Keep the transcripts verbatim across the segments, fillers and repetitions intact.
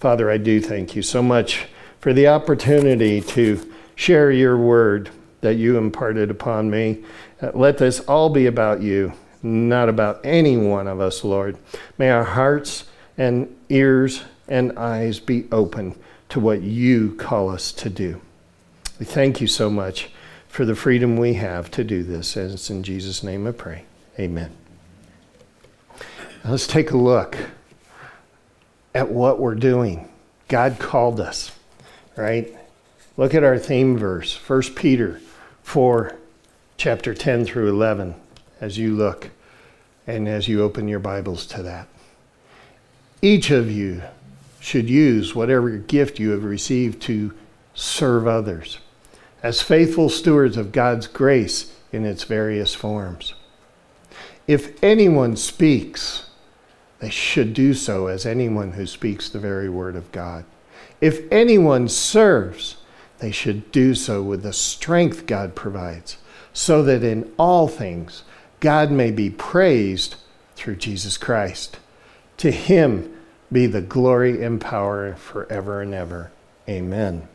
Father, I do thank you so much for the opportunity to share your word that you imparted upon me. Uh, let this all be about you, not about any one of us, Lord. May our hearts and ears and eyes be open to what you call us to do. We thank you so much for the freedom we have to do this. And it's in Jesus' name I pray. Amen. Now let's take a look at what we're doing. God called us, right? Look at our theme verse, First Peter four, chapter ten through eleven, as you look and as you open your Bibles to that. Each of you should use whatever gift you have received to serve others as faithful stewards of God's grace in its various forms. If anyone speaks, they should do so as anyone who speaks the very word of God. If anyone serves, they should do so with the strength God provides, so that in all things God may be praised through Jesus Christ. To him be the glory and power forever and ever. Amen.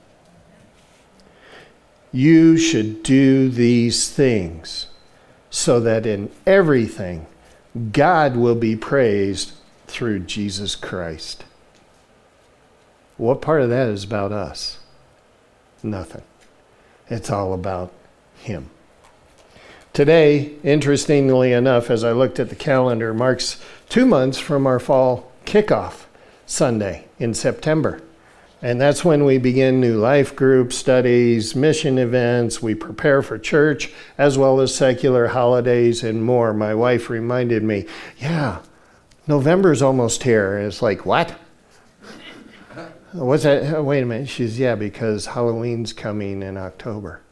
You should do these things so that in everything God will be praised through Jesus Christ. What part of that is about us? Nothing. It's all about him. Today, interestingly enough, as I looked at the calendar, marks two months from our fall kickoff Sunday in September. And that's when we begin new life group studies, mission events. We prepare for church as well as secular holidays and more. My wife reminded me, yeah, November's almost here. And it's like, what? What's that? Wait a minute. She's, yeah, because Halloween's coming in October.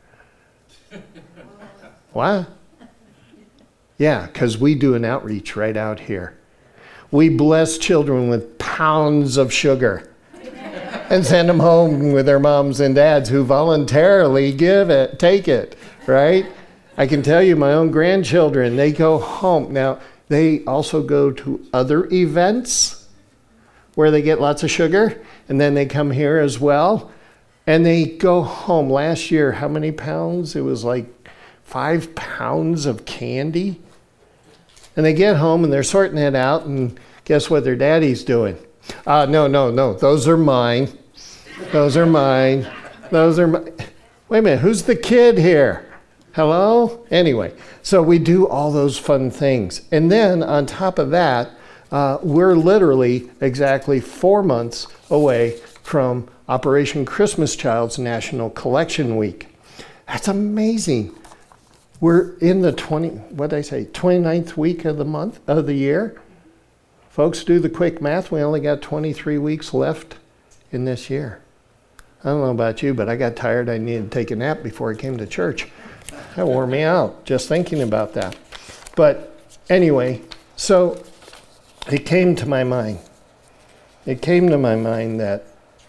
What? Yeah, because we do an outreach right out here. We bless children with pounds of sugar and send them home with their moms and dads who voluntarily give it, take it, right? I can tell you my own grandchildren, they go home. Now, they also go to other events where they get lots of sugar, and then they come here as well, and they go home. Last year, how many pounds? It was like five pounds of candy. And they get home, and they're sorting it out, and guess what their daddy's doing? Uh, no, no, no. Those are mine. Those are mine. Those are mine. Wait a minute. Who's the kid here? Hello? Anyway, so we do all those fun things. And then on top of that, uh, we're literally exactly four months away from Operation Christmas Child's National Collection Week. That's amazing. We're in the twenty, what did I say, twenty-ninth week of the month, of the year. Folks, do the quick math. We only got twenty-three weeks left in this year. I don't know about you, but I got tired. I needed to take a nap before I came to church. That wore me out just thinking about that. But anyway, so it came to my mind. It came to my mind that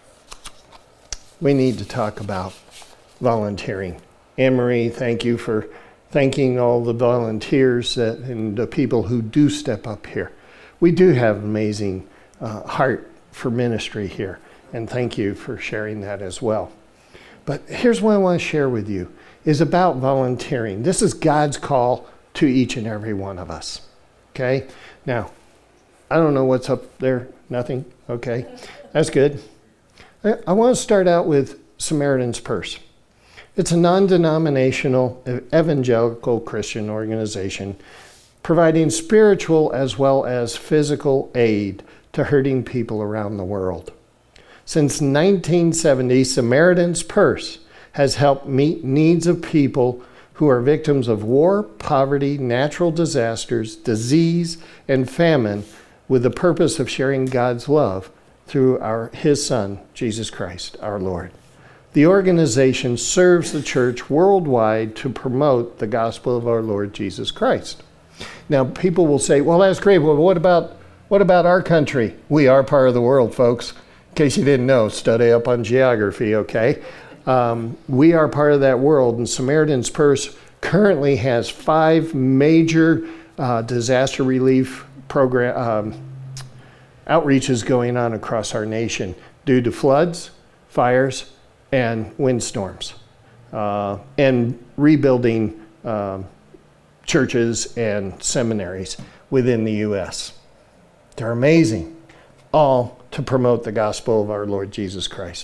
we need to talk about volunteering. Anne-Marie, thank you for thanking all the volunteers that, and the people who do step up here. We do have an amazing uh, heart for ministry here, and thank you for sharing that as well. But here's what I want to share with you, is about volunteering. This is God's call to each and every one of us, okay? Now, I don't know what's up there. Nothing? Okay, that's good. I, I want to start out with Samaritan's Purse. It's a non-denominational evangelical Christian organization providing spiritual as well as physical aid to hurting people around the world. Since nineteen seventy, Samaritan's Purse has helped meet needs of people who are victims of war, poverty, natural disasters, disease, and famine, with the purpose of sharing God's love through our His Son, Jesus Christ, our Lord. The organization serves the church worldwide to promote the gospel of our Lord Jesus Christ. Now, people will say, well, that's great. Well, what about what about our country? We are part of the world, folks. In case you didn't know, study up on geography, okay? Um, we are part of that world, and Samaritan's Purse currently has five major uh, disaster relief program um, outreaches going on across our nation. due to floods, fires, and windstorms, uh, and rebuilding um, churches and seminaries within the U S. They're amazing, all to promote the gospel of our Lord Jesus Christ.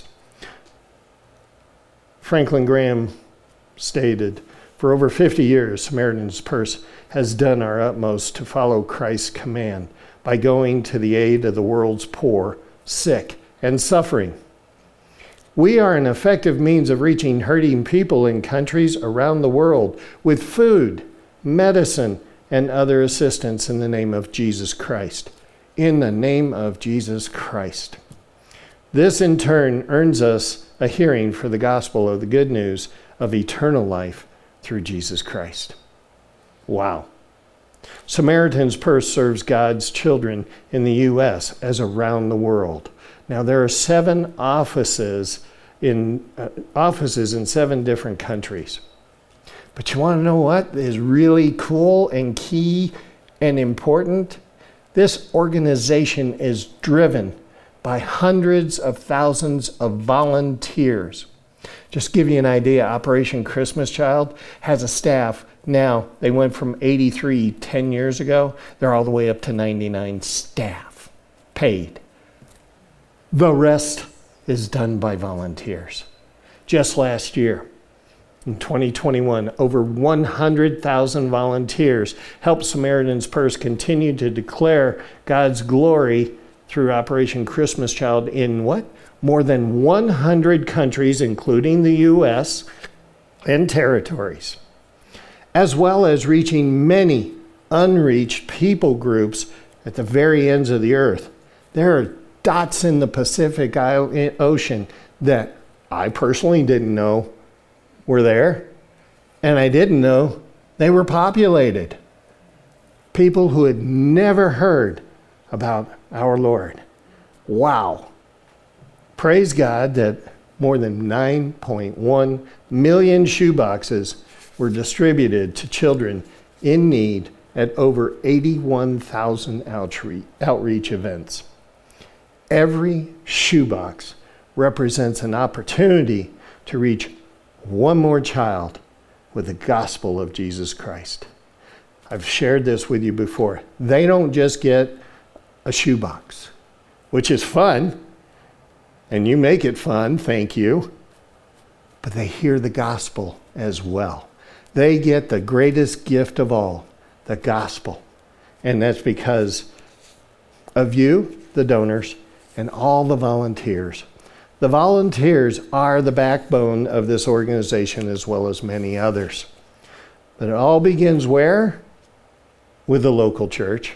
Franklin Graham stated, "For over fifty years, Samaritan's Purse has done our utmost to follow Christ's command by going to the aid of the world's poor, sick, and suffering. We are an effective means of reaching hurting people in countries around the world with food, medicine, and other assistance in the name of Jesus Christ. In the name of Jesus Christ. This in turn earns us a hearing for the gospel of the good news of eternal life through Jesus Christ." Wow. Samaritan's Purse serves God's children in the U S as around the world. Now there are seven offices in uh, offices in seven different countries. But you want to know what is really cool and key and important? This organization is driven by hundreds of thousands of volunteers. Just to give you an idea, Operation Christmas Child has a staff now. They went from eighty-three ten years ago. They're all the way up to ninety-nine staff, paid. The rest is done by volunteers. Just last year, in twenty twenty-one, over one hundred thousand volunteers helped Samaritan's Purse continue to declare God's glory through Operation Christmas Child in what? More than one hundred countries, including the U S and territories, as well as reaching many unreached people groups at the very ends of the earth. There are dots in the Pacific Ocean that I personally didn't know were there, and I didn't know they were populated. People who had never heard about our Lord. Wow. Praise God that more than nine point one million shoeboxes were distributed to children in need at over eighty-one thousand outreach, outreach events. Every shoebox represents an opportunity to reach one more child with the gospel of Jesus Christ. I've shared this with you before. They don't just get a shoebox, which is fun, and you make it fun, thank you, but they hear the gospel as well. They get the greatest gift of all, the gospel. And that's because of you, the donors, and all the volunteers. The volunteers are the backbone of this organization as well as many others. But it all begins where? With the local church.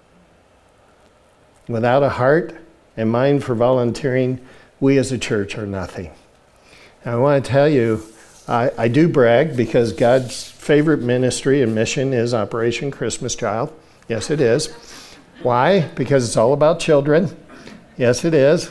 Without a heart and mind for volunteering, we as a church are nothing. And I want to tell you, I, I do brag because God's favorite ministry and mission is Operation Christmas Child. Yes, it is. Why? Because it's all about children. Yes, it is.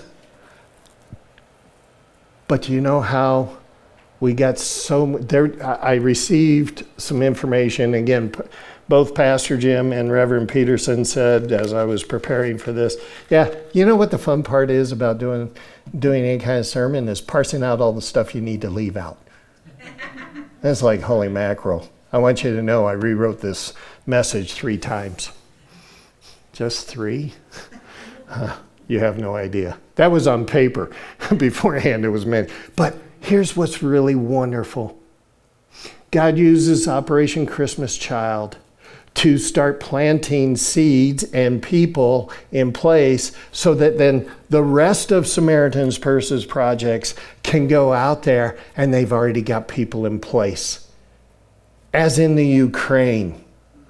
But you know how we got so there? I received some information. Again, p- both Pastor Jim and Reverend Peterson said as I was preparing for this, yeah, you know what the fun part is about doing doing any kind of sermon is parsing out all the stuff you need to leave out. That's like holy mackerel. I want you to know I rewrote this message three times. Just three? Huh. You have no idea. That was on paper. Beforehand, it was meant. But here's what's really wonderful. God uses Operation Christmas Child to start planting seeds and people in place so that then the rest of Samaritan's Purse's projects can go out there and they've already got people in place. As in the Ukraine,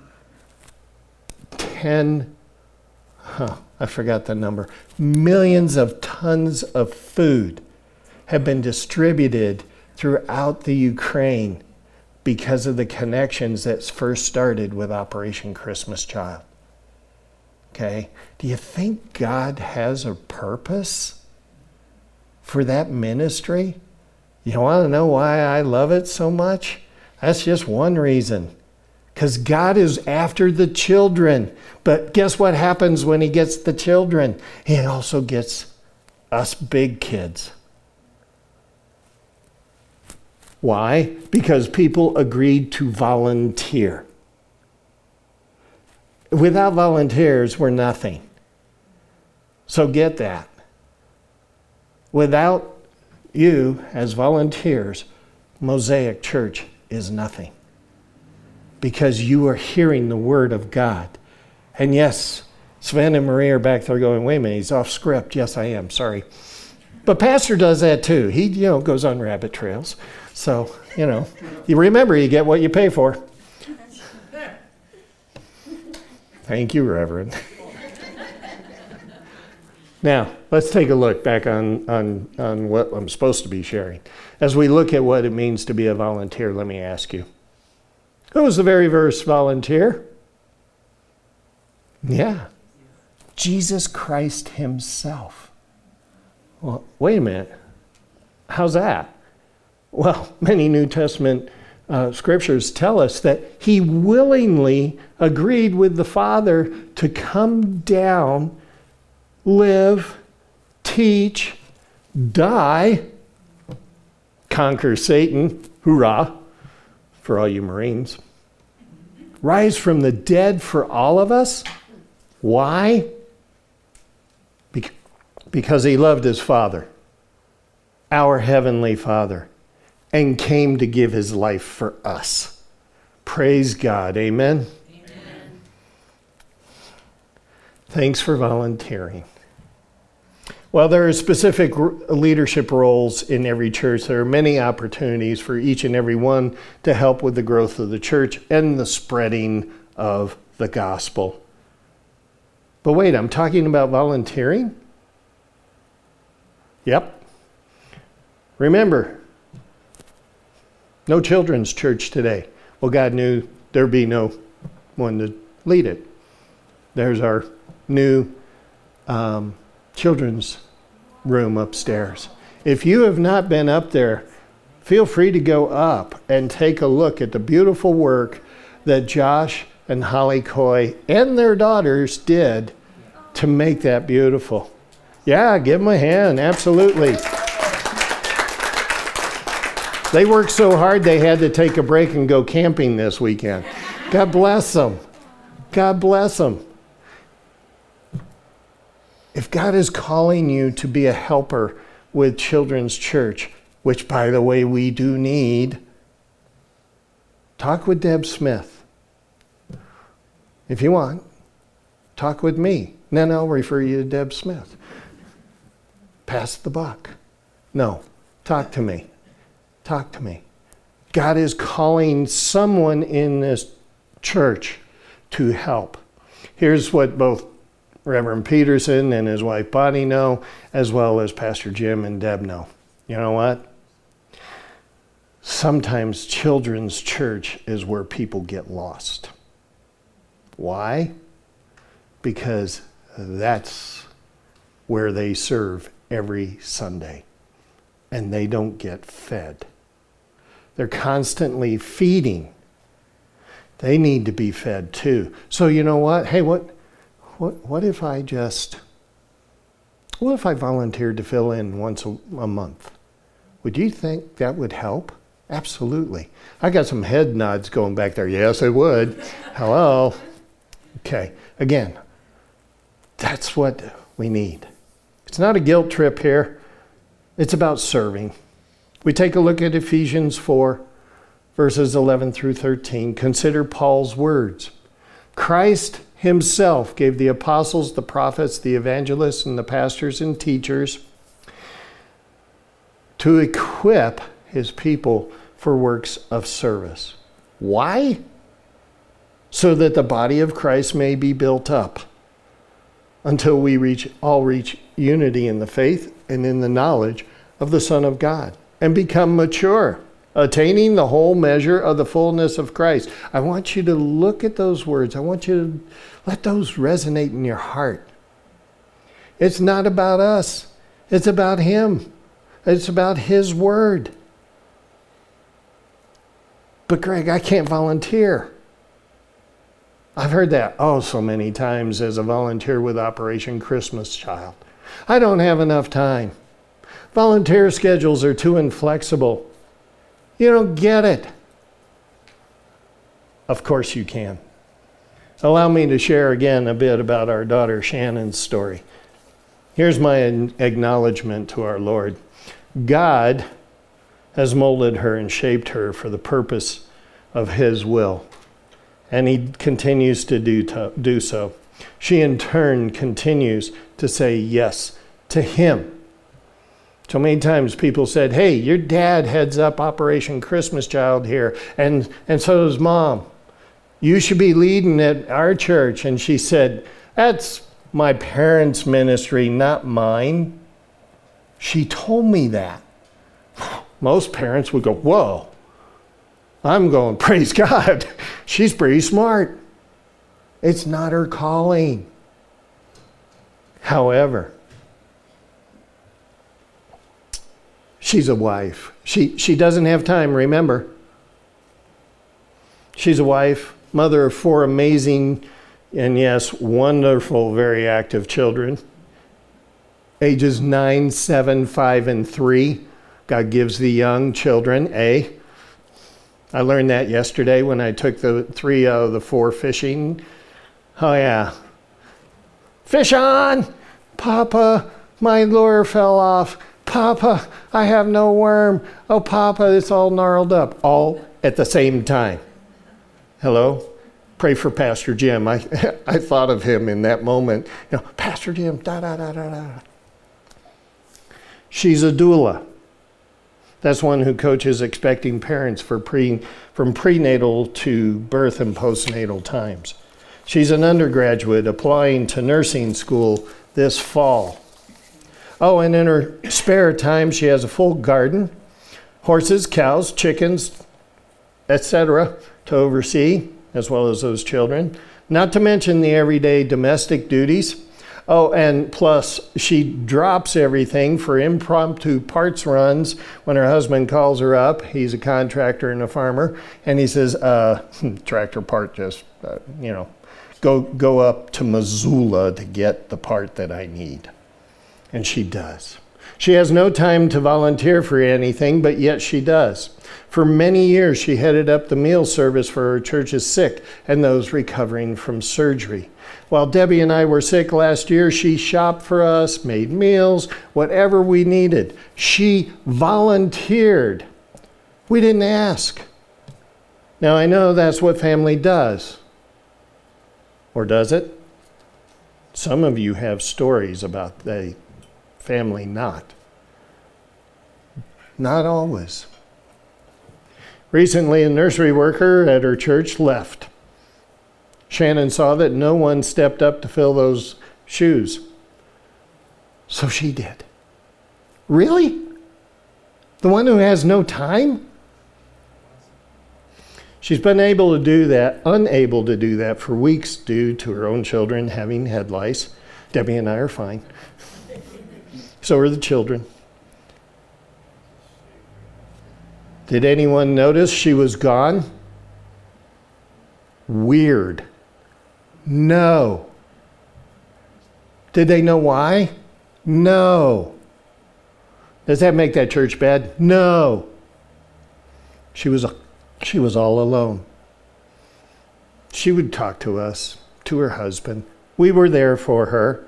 ten, huh, I forgot the number, millions of tons of food have been distributed throughout the Ukraine because of the connections that first started with Operation Christmas Child. Okay? Do you think God has a purpose for that ministry? You want to know why I love it so much? That's just one reason. Because God is after the children. But guess what happens when he gets the children? He also gets us big kids. Why? Because people agreed to volunteer. Without volunteers, we're nothing. So get that. Without you as volunteers, Mosaic Church is nothing. Because you are hearing the Word of God. And yes, Sven and Marie are back there going, wait a minute, he's off script. Yes, I am, sorry. But Pastor does that too. He, you know, goes on rabbit trails. So, you know, you remember you get what you pay for. Thank you, Reverend. Now, let's take a look back on, on, on what I'm supposed to be sharing. As we look at what it means to be a volunteer, let me ask you. Who was the very first volunteer? Yeah. Jesus Christ himself. Well, wait a minute. How's that? Well, many New Testament uh, scriptures tell us that he willingly agreed with the Father to come down, live, teach, die, conquer Satan, hoorah, for all you Marines, rise from the dead for all of us. Why? Bec- because he loved his Father, our Heavenly Father, and came to give his life for us. Praise God. Amen? Amen. Thanks for volunteering. Well, there are specific leadership roles in every church. There are many opportunities for each and every one to help with the growth of the church and the spreading of the gospel. But wait, I'm talking about volunteering? Yep. Remember, no children's church today. Well, God knew there'd be no one to lead it. There's our new um, children's room upstairs. If you have not been up there, feel free to go up and take a look at the beautiful work that Josh and Holly Coy and their daughters did to make that beautiful. Yeah, give them a hand, absolutely. They worked so hard they had to take a break and go camping this weekend. God bless them. God bless them. If God is calling you to be a helper with Children's Church, which, by the way, we do need, talk with Deb Smith. If you want, talk with me. Then I'll refer you to Deb Smith. Pass the buck. No, talk to me. Talk to me. God is calling someone in this church to help. Here's what both Reverend Peterson and his wife Bonnie know, as well as Pastor Jim and Deb know. You know what? Sometimes children's church is where people get lost. Why? Because that's where they serve every Sunday, and they don't get fed. They're constantly feeding. They need to be fed too. So you know what? Hey, what? What what if I just, what if I volunteered to fill in once a, a month? Would you think that would help? Absolutely. I got some head nods going back there. Yes, it would. Hello. Okay. Again, that's what we need. It's not a guilt trip here. It's about serving. We take a look at Ephesians four, verses eleven through thirteen. Consider Paul's words. Christ himself gave the apostles, the prophets, the evangelists, and the pastors and teachers to equip his people for works of service. Why? So that the body of Christ may be built up until we reach all reach unity in the faith and in the knowledge of the Son of God and become mature, attaining the whole measure of the fullness of Christ. I want you to look at those words. I want you to let those resonate in your heart. It's not about us. It's about him. It's about his word. But Greg, I can't volunteer. I've heard that oh so many times as a volunteer with Operation Christmas Child. I don't have enough time. Volunteer schedules are too inflexible. You don't get it. Of course you can. Allow me to share again a bit about our daughter Shannon's story. Here's my acknowledgement to our Lord. God has molded her and shaped her for the purpose of His will, and He continues to do, to do so. She in turn continues to say yes to Him. So many times people said, hey, your dad heads up Operation Christmas Child here, and, and so does Mom. You should be leading at our church. And she said, that's my parents' ministry, not mine. She told me that. Most parents would go, whoa. I'm going, praise God. She's pretty smart. It's not her calling. However, she's a wife. She, she doesn't have time, remember. She's a wife, mother of four amazing and yes, wonderful, very active children. Ages nine, seven, five, and three. God gives the young children a. I learned that yesterday when I took the three out of the four fishing. Oh yeah. Fish on! Papa, my lure fell off. Papa, I have no worm. Oh, Papa, it's all gnarled up. All at the same time. Hello? Pray for Pastor Jim. I I thought of him in that moment. You know, Pastor Jim, da da da da da. She's a doula. That's one who coaches expecting parents for pre from prenatal to birth and postnatal times. She's an undergraduate applying to nursing school this fall. Oh, and in her spare time, she has a full garden, horses, cows, chickens, et cetera to oversee, as well as those children. Not to mention the everyday domestic duties. Oh, and plus she drops everything for impromptu parts runs when her husband calls her up. He's a contractor and a farmer. And he says, uh, tractor part just, uh, you know, go, go up to Missoula to get the part that I need. And she does. She has no time to volunteer for anything, but yet she does. For many years, she headed up the meal service for her church's sick and those recovering from surgery. While Debbie and I were sick last year, she shopped for us, made meals, whatever we needed. She volunteered. We didn't ask. Now, I know that's what family does. Or does it? Some of you have stories about the family not. Not always. Recently, a nursery worker at her church left. Shannon saw that no one stepped up to fill those shoes. So she did. Really? The one who has no time? She's been able to do that, unable to do that for weeks due to her own children having head lice. Debbie and I are fine. So are the children. Did anyone notice she was gone? Weird. No. Did they know why? No. Does that make that church bad? No. She was a, she was all alone. She would talk to us, to her husband. We were there for her.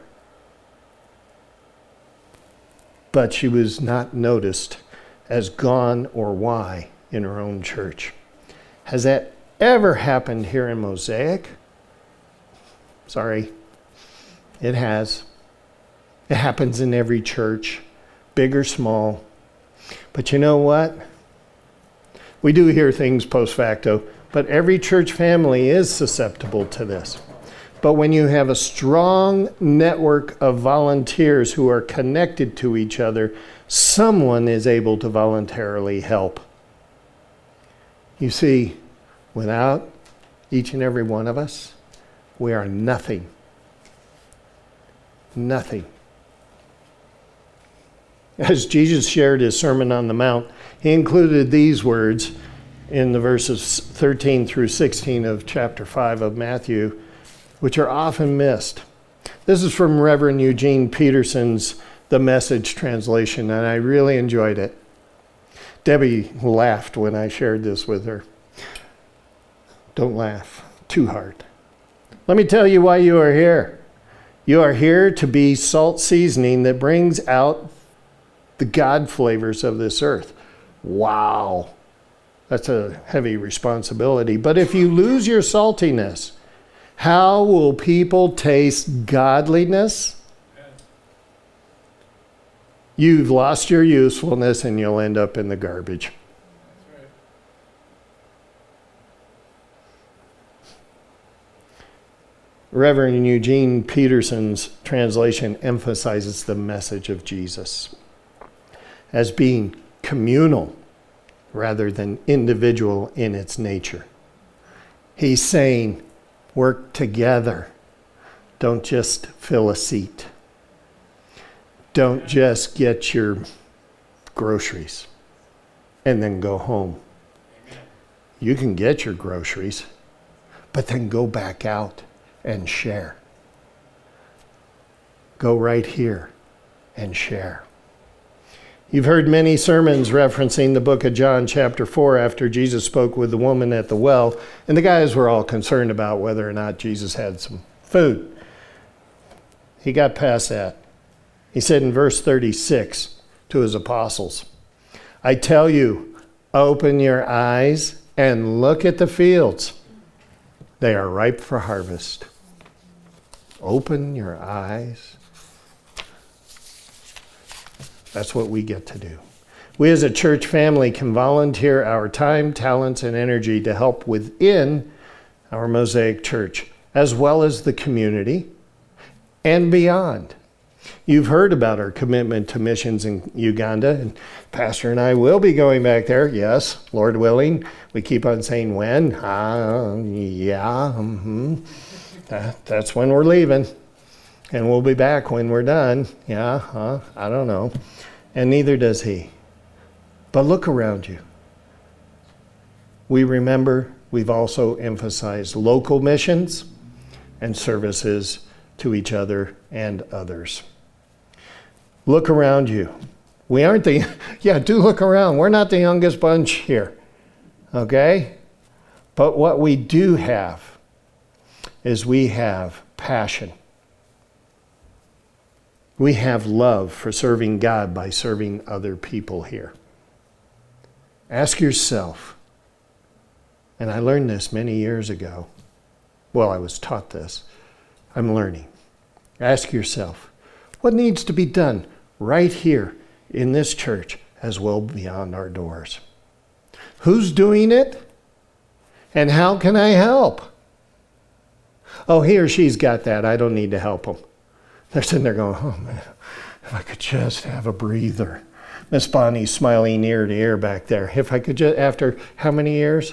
But she was not noticed as gone or why in her own church. Has that ever happened here in Mosaic? Sorry, it has. It happens in every church, big or small. But you know what? We do hear things post facto, but every church family is susceptible to this. But when you have a strong network of volunteers who are connected to each other, someone is able to voluntarily help. You see, without each and every one of us, we are nothing. Nothing. As Jesus shared his Sermon on the Mount, he included these words in the verses thirteen through sixteen of chapter five of Matthew, which are often missed. This is from Reverend Eugene Peterson's The Message translation, and I really enjoyed it. Debbie laughed when I shared this with her. Don't laugh too hard. Let me tell you why you are here. You are here to be salt seasoning that brings out the God flavors of this earth. Wow. That's a heavy responsibility. But if you lose your saltiness, how will people taste godliness? You've lost your usefulness and you'll end up in the garbage. That's right. Reverend Eugene Peterson's translation emphasizes the message of Jesus as being communal rather than individual in its nature. He's saying, work together. Don't just fill a seat. Don't just get your groceries and then go home. You can get your groceries, but then go back out and share. Go right here and share. You've heard many sermons referencing the book of John chapter four after Jesus spoke with the woman at the well, and the guys were all concerned about whether or not Jesus had some food. He got past that. He said in verse thirty-six to his apostles, I tell you, open your eyes and look at the fields. They are ripe for harvest. Open your eyes. That's what we get to do. We as a church family can volunteer our time, talents, and energy to help within our Mosaic Church, as well as the community and beyond. You've heard about our commitment to missions in Uganda, and Pastor and I will be going back there. Yes, Lord willing. We keep on saying when. Uh, yeah, mm-hmm. that, that's when we're leaving. And we'll be back when we're done. Yeah, huh? I don't know. And neither does he. But look around you. We remember we've also emphasized local missions and services to each other and others. Look around you. We aren't the, yeah, do look around. We're not the youngest bunch here, okay? But what we do have is we have passion. We have love for serving God by serving other people here. Ask yourself, and I learned this many years ago. Well, I was taught this. I'm learning. Ask yourself, what needs to be done right here in this church as well beyond our doors? Who's doing it? And how can I help? Oh, he or she's got that. I don't need to help them. They're sitting there going, oh man, if I could just have a breather. Miss Bonnie's smiling ear to ear back there. If I could just, after how many years?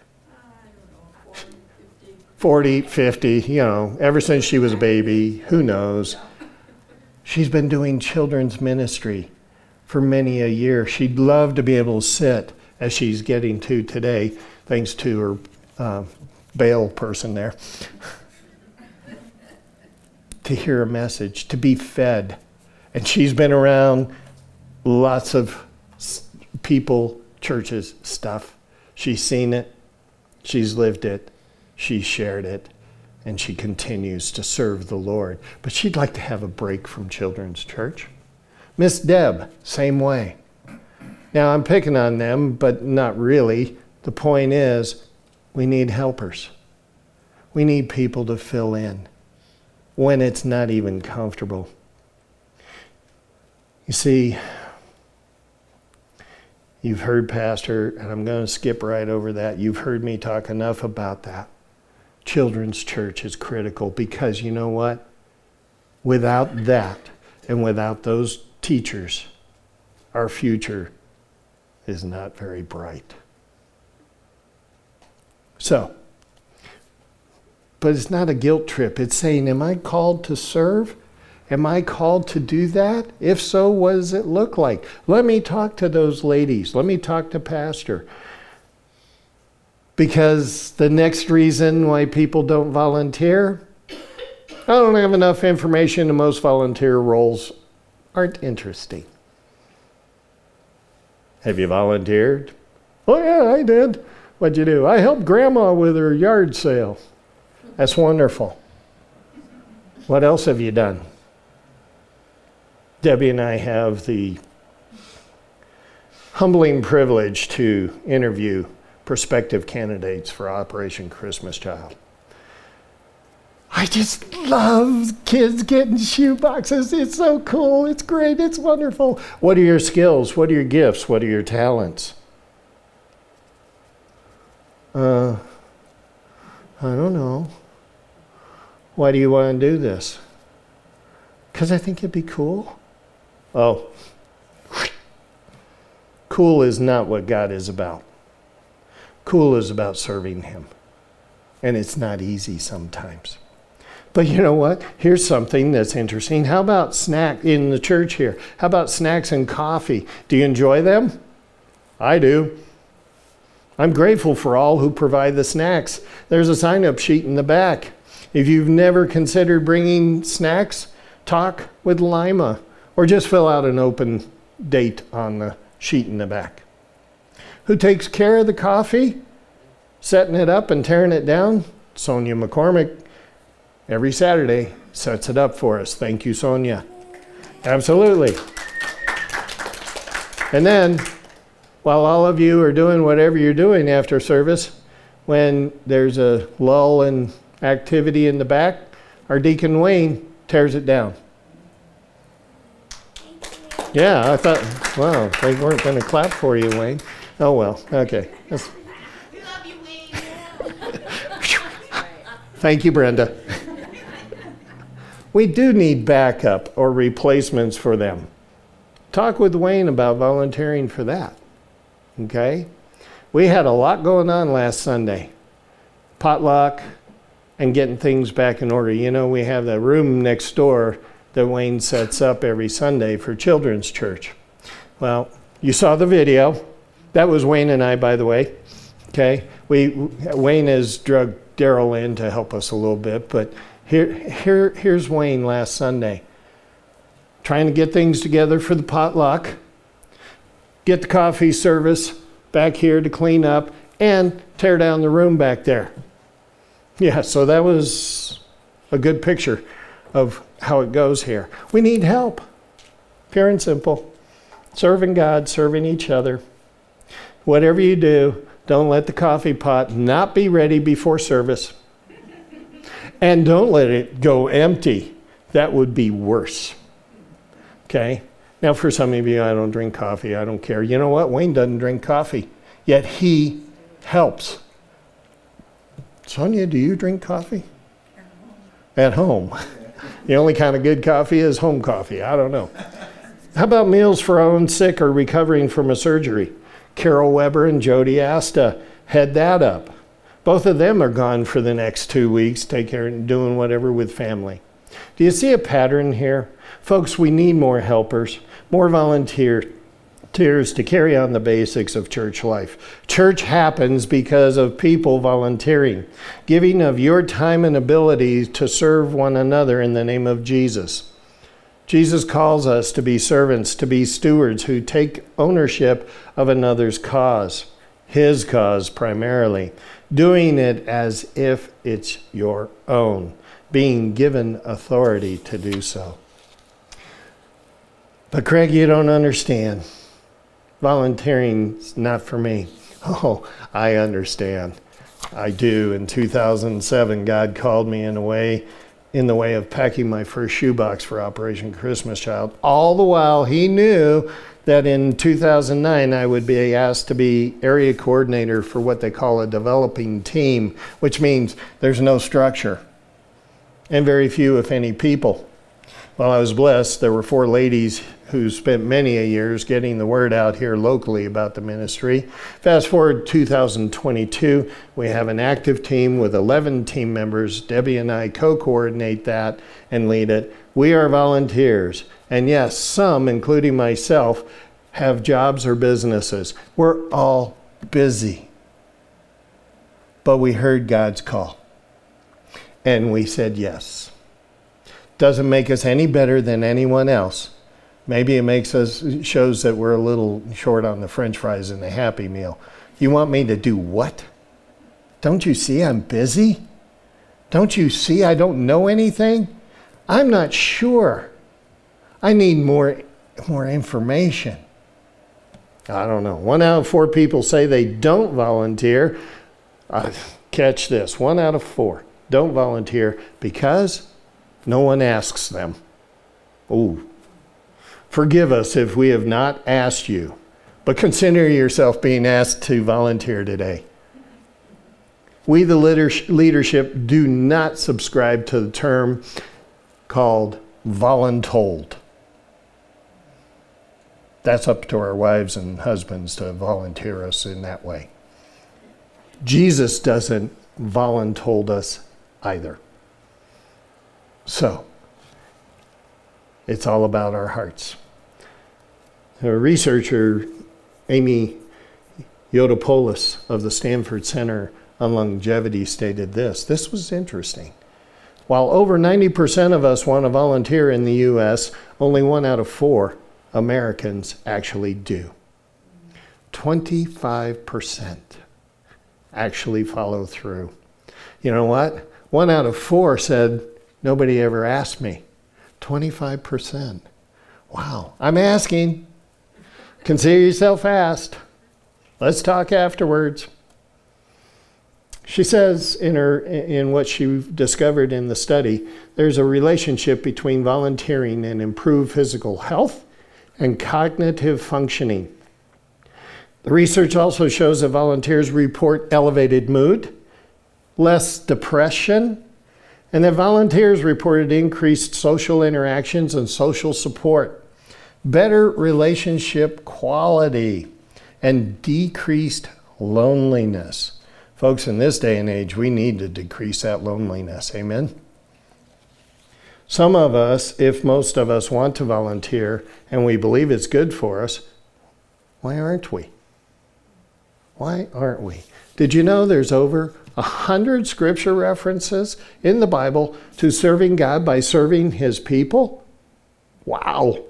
forty, fifty, you know, ever since she was a baby, who knows? She's been doing children's ministry for many a year. She'd love to be able to sit, as she's getting to today, thanks to her uh, bail person there, to hear a message, to be fed. And she's been around lots of people, churches, stuff. She's seen it. She's lived it. She shared it, and she continues to serve the Lord. But she'd like to have a break from children's church. Miss Deb, same way. Now, I'm picking on them, but not really. The point is, we need helpers. We need people to fill in when it's not even comfortable. You see, you've heard Pastor, and I'm going to skip right over that. You've heard me talk enough about that. Children's church is critical because you know what? Without that and without those teachers, our future is not very bright. So, but it's not a guilt trip. It's saying, am I called to serve? Am I called to do that? If so, what does it look like? Let me talk to those ladies. Let me talk to Pastor. Because the next reason why people don't volunteer, I don't have enough information, and most volunteer roles aren't interesting. Have you volunteered? Oh, yeah, I did. What'd you do? I helped Grandma with her yard sale. That's wonderful. What else have you done? Debbie and I have the humbling privilege to interview prospective candidates for Operation Christmas Child. I just love kids getting shoe boxes. It's so cool. It's great. It's wonderful. What are your skills? What are your gifts? What are your talents? Uh, I don't know. Why do you want to do this? Because I think it'd be cool. Oh, cool is not what God is about. Cool is about serving Him. And it's not easy sometimes. But you know what? Here's something that's interesting. How about snack in the church here? How about snacks and coffee? Do you enjoy them? I do. I'm grateful for all who provide the snacks. There's a sign-up sheet in the back. If you've never considered bringing snacks, talk with Lima or just fill out an open date on the sheet in the back. Who takes care of the coffee? Setting it up and tearing it down? Sonia McCormick. Every Saturday sets it up for us. Thank you, Sonia. Absolutely. And then, while all of you are doing whatever you're doing after service, when there's a lull in activity in the back, our Deacon Wayne tears it down. Yeah, I thought, wow, they weren't going to clap for you, Wayne. Oh, well, okay. That's... We love you, Wayne. Thank you, Brenda. We do need backup or replacements for them. Talk with Wayne about volunteering for that. Okay? We had a lot going on last Sunday. Potluck and getting things back in order. You know, we have the room next door that Wayne sets up every Sunday for children's church. Well, you saw the video. That was Wayne and I, by the way. Okay? We Wayne has drug Daryl in to help us a little bit, but here, here, here's Wayne last Sunday. Trying to get things together for the potluck, get the coffee service back here to clean up, and tear down the room back there. Yeah, so that was a good picture of how it goes here. We need help. Pure and simple. Serving God, serving each other. Whatever you do, don't let the coffee pot not be ready before service. And don't let it go empty. That would be worse. Okay? Now, for some of you, I don't drink coffee. I don't care. You know what? Wayne doesn't drink coffee. Yet he helps. Sonia, do you drink coffee? At home. At home. The only kind of good coffee is home coffee. I don't know. How about meals for our own sick or recovering from a surgery? Carol Weber and Jody Asta head that up. Both of them are gone for the next two weeks, take care and doing whatever with family. Do you see a pattern here? Folks, we need more helpers, more volunteers to carry on the basics of church life. Church happens because of people volunteering, giving of your time and ability to serve one another in the name of Jesus. Jesus calls us to be servants, to be stewards who take ownership of another's cause, his cause primarily, doing it as if it's your own, being given authority to do so. But Craig, you don't understand. Volunteering's not for me. Oh, I understand. I do. In two thousand seven, God called me in a way, in the way of packing my first shoebox for Operation Christmas Child. All the while, He knew that in two thousand nine, I would be asked to be area coordinator for what they call a developing team, which means there's no structure and very few, if any, people. Well, I was blessed. There were four ladies who spent many a years getting the word out here locally about the ministry. Fast forward two thousand twenty-two, we have an active team with eleven team members. Debbie and I co-coordinate that and lead it. We are volunteers. And yes, some, including myself, have jobs or businesses. We're all busy. But we heard God's call. And we said yes. Doesn't make us any better than anyone else. Maybe it makes us, shows that we're a little short on the French fries and the Happy Meal. You want me to do what? Don't you see I'm busy? Don't you see I don't know anything? I'm not sure. I need more, more information. I don't know. One out of four people say they don't volunteer. Uh, catch this. One out of four don't volunteer because no one asks them. Ooh. Forgive us if we have not asked you, but consider yourself being asked to volunteer today. We, the leadership, do not subscribe to the term called voluntold. That's up to our wives and husbands to volunteer us in that way. Jesus doesn't voluntold us either. So, it's all about our hearts. A researcher, Amy Yotopoulos of the Stanford Center on Longevity, stated this. This was interesting. While over ninety percent of us want to volunteer in the U S, only one out of four Americans actually do. twenty-five percent actually follow through. You know what? One out of four said, nobody ever asked me. twenty-five percent. Wow. I'm asking. Consider yourself asked. Let's talk afterwards. She says in her in what she discovered in the study, there's a relationship between volunteering and improved physical health and cognitive functioning. The research also shows that volunteers report elevated mood, less depression, and that volunteers reported increased social interactions and social support, better relationship quality, and decreased loneliness. Folks, in this day and age, we need to decrease that loneliness. Amen? Some of us, if most of us want to volunteer and we believe it's good for us, why aren't we? Why aren't we? Did you know there's over a hundred scripture references in the Bible to serving God by serving his people? Wow.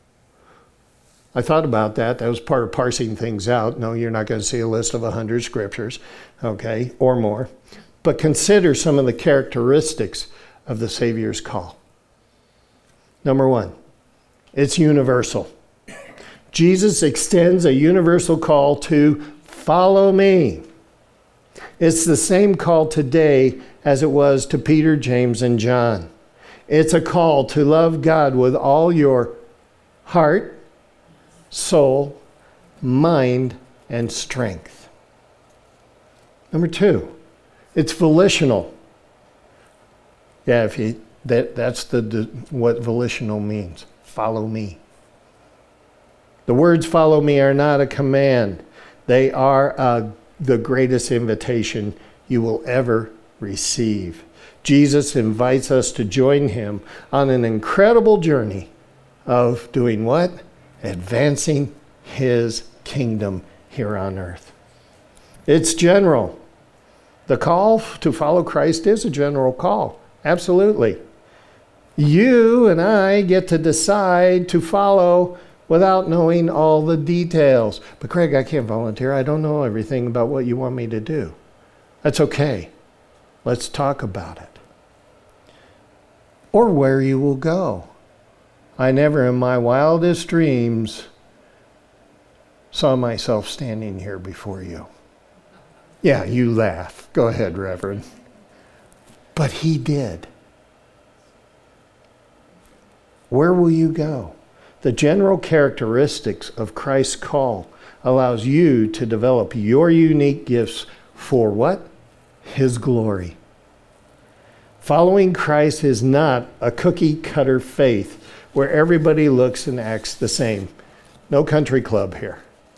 I thought about that. That was part of parsing things out. No, you're not going to see a list of a hundred scriptures, okay, or more. But consider some of the characteristics of the Savior's call. Number one, it's universal. Jesus extends a universal call to follow me. It's the same call today as it was to Peter, James, and John. It's a call to love God with all your heart, soul, mind, and strength. Number two, it's volitional. Yeah, if you that that's the, the what volitional means. Follow me. The words "follow me" are not a command. They are uh, the greatest invitation you will ever receive. Jesus invites us to join him on an incredible journey of doing what? Advancing his kingdom here on earth. It's general. The call to follow Christ is a general call. Absolutely. You and I get to decide to follow without knowing all the details. But Craig, I can't volunteer. I don't know everything about what you want me to do. That's okay. Let's talk about it. Or where you will go. I never in my wildest dreams saw myself standing here before you. Yeah, you laugh. Go ahead, Reverend. But he did. Where will you go? The general characteristics of Christ's call allows you to develop your unique gifts for what? His glory. Following Christ is not a cookie-cutter faith where everybody looks and acts the same. No country club here.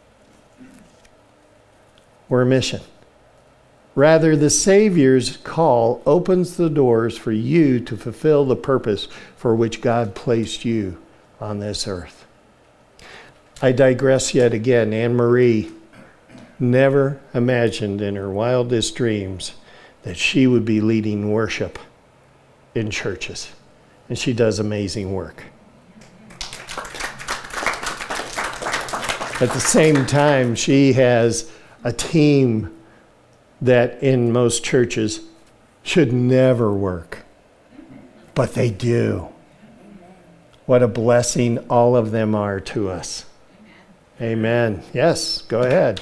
We're a mission. Rather, the Savior's call opens the doors for you to fulfill the purpose for which God placed you on this earth. I digress yet again. Anne-Marie never imagined in her wildest dreams that she would be leading worship in churches. and she does amazing work. At the same time, she has a team that in most churches should never work, but they do. What a blessing all of them are to us. Amen. Yes, go ahead.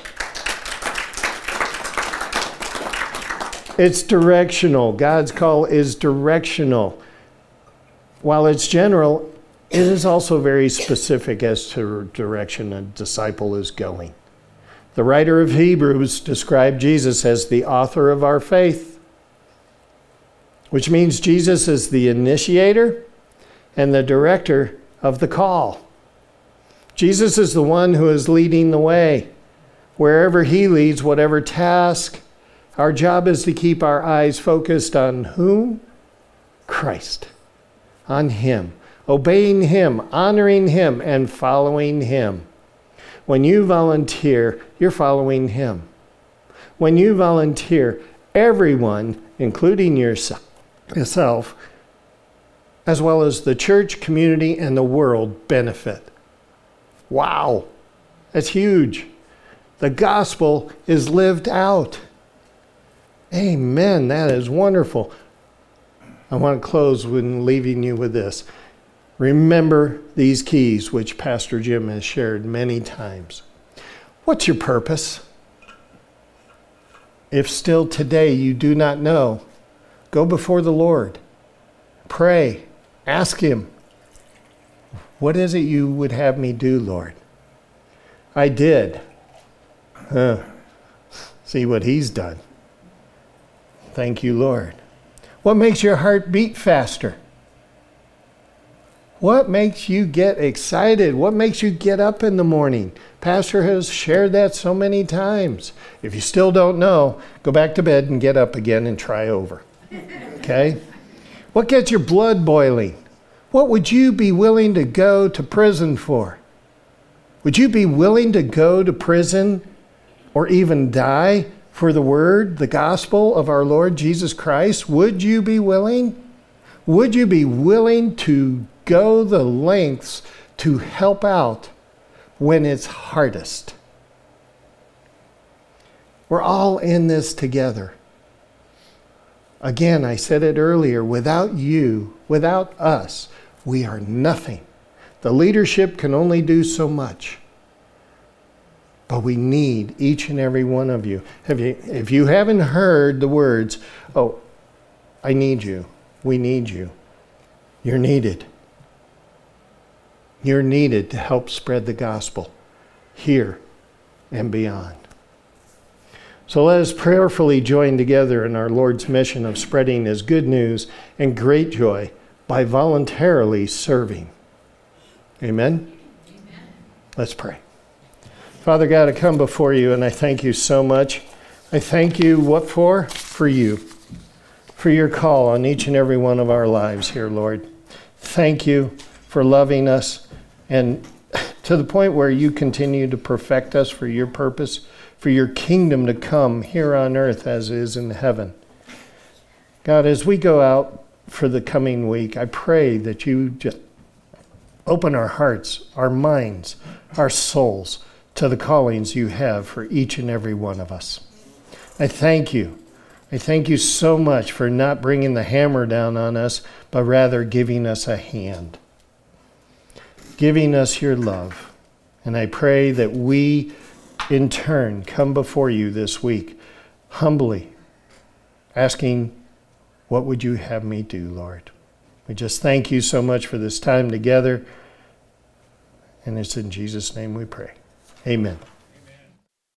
It's directional. God's call is directional. While it's general, it is also very specific as to direction a disciple is going. The writer of Hebrews described Jesus as the author of our faith, which means Jesus is the initiator and the director of the call. Jesus is the one who is leading the way. Wherever he leads, whatever task, our job is to keep our eyes focused on whom? Christ. On him. Obeying him, honoring him, and following him. When you volunteer, you're following him. When you volunteer, everyone, including yourself, as well as the church, community, and the world, benefit. Wow, that's huge. The gospel is lived out. Amen, that is wonderful. I want to close with leaving you with this. Remember these keys, which Pastor Jim has shared many times. What's your purpose? If still today you do not know, go before the Lord. Pray. Ask him, what is it you would have me do, Lord? I did. Huh. See what he's done. Thank you, Lord. What makes your heart beat faster? What makes you get excited? What makes you get up in the morning? Pastor has shared that so many times. If you still don't know, go back to bed and get up again and try over. Okay? What gets your blood boiling? What would you be willing to go to prison for? Would you be willing to go to prison or even die for the word, the gospel of our Lord Jesus Christ? Would you be willing? Would you be willing to go the lengths to help out when it's hardest? We're all in this together. Again, I said it earlier, without you, without us, we are nothing. The leadership can only do so much. But we need each and every one of you. Have you if you haven't heard the words, oh, I need you, we need you, you're needed. You're needed to help spread the gospel here and beyond. So let us prayerfully join together in our Lord's mission of spreading his good news and great joy by voluntarily serving. Amen? Amen. Let's pray. Father God, I come before you and I thank you so much. I thank you, what for? For you. For your call on each and every one of our lives here, Lord. Thank you for loving us and to the point where you continue to perfect us for your purpose, for your kingdom to come here on earth as it is in heaven. God, as we go out for the coming week, I pray that you just open our hearts, our minds, our souls to the callings you have for each and every one of us. I thank you. I thank you so much for not bringing the hammer down on us, but rather giving us a hand, giving us your love. And I pray that we, in turn, come before you this week, humbly, asking, what would you have me do, Lord? We just thank you so much for this time together. And it's in Jesus' name we pray. Amen.